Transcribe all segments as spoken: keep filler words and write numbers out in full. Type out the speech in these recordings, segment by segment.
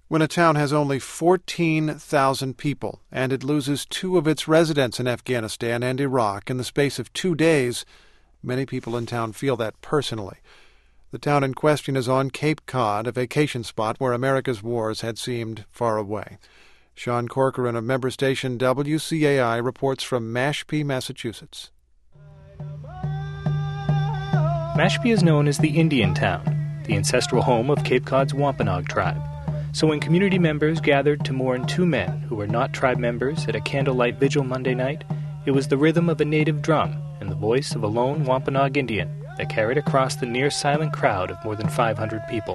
When a town has only fourteen thousand people and it loses two of its residents in Afghanistan and Iraq in the space of two days, many people in town feel that personally. The town in question is on Cape Cod, a vacation spot where America's wars had seemed far away. Sean Corcoran of member station W C A I reports from Mashpee, Massachusetts. Mashpee is known as the Indian Town, the ancestral home of Cape Cod's Wampanoag tribe. So when community members gathered to mourn two men who were not tribe members at a candlelight vigil Monday night, it was the rhythm of a native drum and the voice of a lone Wampanoag Indian that carried across the near-silent crowd of more than five hundred people.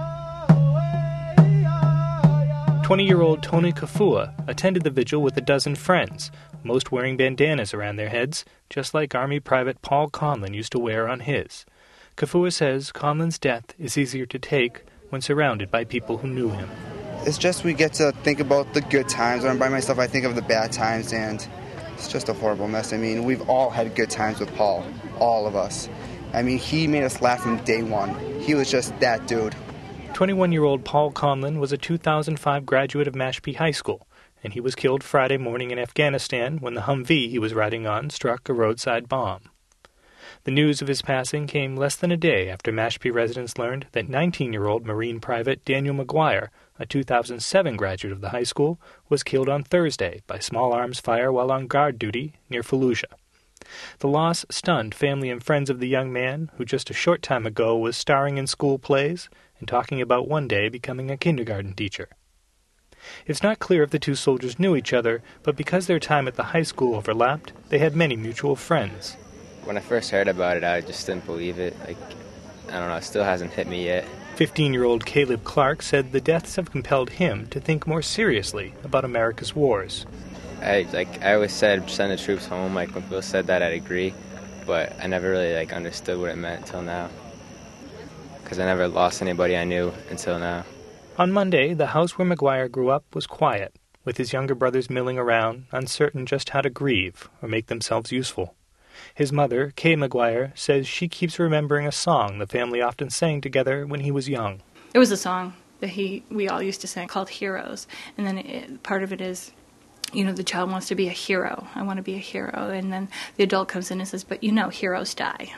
twenty-year-old Tony Kafua attended the vigil with a dozen friends, most wearing bandanas around their heads, just like Army Private Paul Conlon used to wear on his. Kafua says Conlon's death is easier to take when surrounded by people who knew him. It's just we get to think about the good times. When I'm by myself, I think of the bad times, and it's just a horrible mess. I mean, we've all had good times with Paul, all of us. I mean, he made us laugh from day one. He was just that dude. twenty-one-year-old Paul Conlon was a two thousand five graduate of Mashpee High School, and he was killed Friday morning in Afghanistan when the Humvee he was riding on struck a roadside bomb. The news of his passing came less than a day after Mashpee residents learned that nineteen-year-old Marine Private Daniel McGuire, a two thousand seven graduate of the high school, was killed on Thursday by small arms fire while on guard duty near Fallujah. The loss stunned family and friends of the young man, who just a short time ago was starring in school plays and talking about one day becoming a kindergarten teacher. It's not clear if the two soldiers knew each other, but because their time at the high school overlapped, they had many mutual friends. When I first heard about it, I just didn't believe it. Like, I don't know, it still hasn't hit me yet. fifteen-year-old Caleb Clark said the deaths have compelled him to think more seriously about America's wars. I like I always said send the troops home. Like when people said that, I'd agree, but I never really like understood what it meant until now. Because I never lost anybody I knew until now. On Monday, the house where McGuire grew up was quiet, with his younger brothers milling around, uncertain just how to grieve or make themselves useful. His mother, Kay McGuire, says she keeps remembering a song the family often sang together when he was young. It was a song that he we all used to sing called Heroes. And then it, part of it is, you know, the child wants to be a hero. I want to be a hero. And then the adult comes in and says, but you know, heroes die.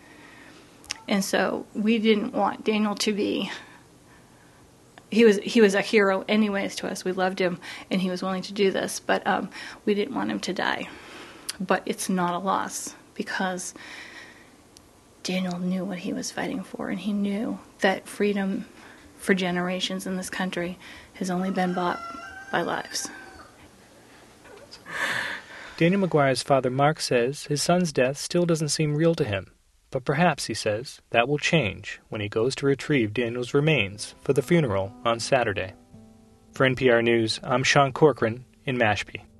And so we didn't want Daniel to be... He was he was a hero anyways to us. We loved him, and he was willing to do this. But um, we didn't want him to die. But it's not a loss, because Daniel knew what he was fighting for, and he knew that freedom for generations in this country has only been bought by lives. Daniel McGuire's father, Mark, says his son's death still doesn't seem real to him. But perhaps, he says, that will change when he goes to retrieve Daniel's remains for the funeral on Saturday. For N P R News, I'm Sean Corcoran in Mashpee.